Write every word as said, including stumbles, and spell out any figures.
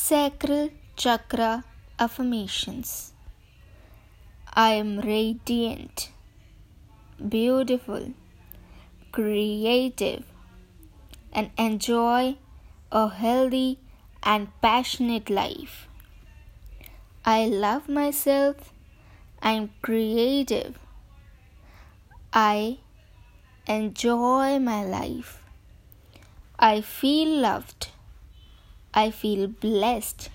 Sacral Chakra Affirmations. I am radiant, beautiful, creative, and enjoy a healthy and passionate life. I love myself. I am creative. I enjoy my life. I feel loved. I feel blessed.